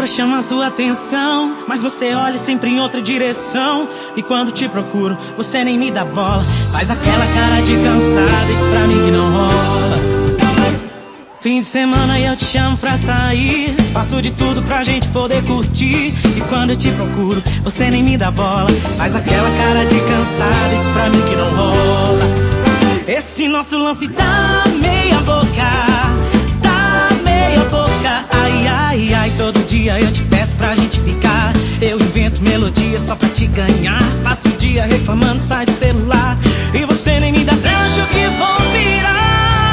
pra chamar sua atenção, mas você olha sempre em outra direção. E quando te procuro, você nem me dá bola. Faz aquela cara de cansada, isso pra mim que não rola. Fim de semana e eu te chamo pra sair, faço de tudo pra gente poder curtir. E quando eu te procuro, você nem me dá bola. Faz aquela cara de cansada, isso pra mim que não rola. Esse nosso lance tá meia boca, tá meia boca. Ai, ai, ai, todo dia eu te peço pra gente ficar. Eu invento melodia só pra te ganhar. Passo o dia reclamando, sai do celular, e você nem me dá trecho que vou virar.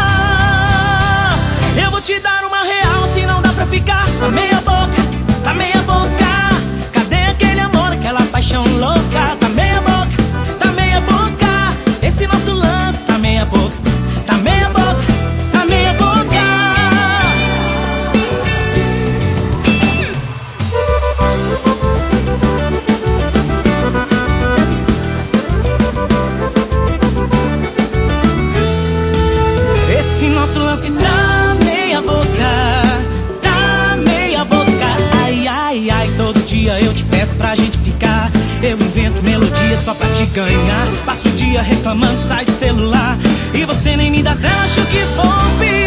Eu vou te dar uma real, se não dá pra ficar. Tá meia boca, tá meia boca. Cadê aquele amor, aquela paixão louca? Tá meia boca, tá meia boca. Esse nosso lance tá meia boca, tá meia boca, tá meia boca. Esse nosso lance tá meia boca, tá meia boca. Ai, ai, ai, todo dia eu te peço pra gente ficar. Eu invento melodia só pra te ganhar. Passo o dia reclamando, sai do celular, e você nem me dá trecho que vou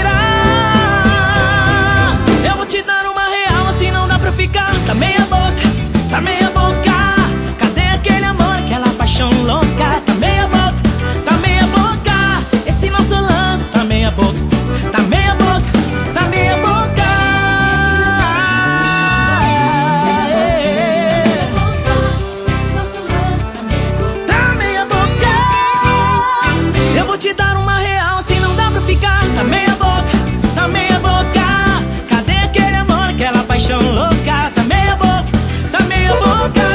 virar. Eu vou te dar uma real, assim não dá pra ficar. Tá meia boca, tá meia boca. Cadê aquele amor, aquela paixão louca? Tá meia boca, tá meia boca. Esse nosso lance tá meia boca, tá meia boca, tá meia boca. Tá meia boca. Eu vou te dar uma real, assim não dá pra ficar. Tá meia boca, tá meia boca. Cadê aquele amor, aquela paixão louca? Tá meia boca, tá meia boca.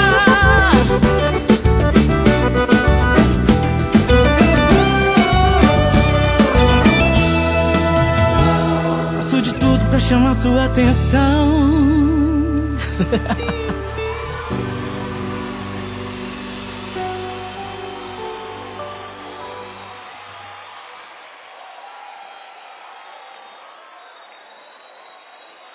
Faço de tudo pra chamar sua atenção.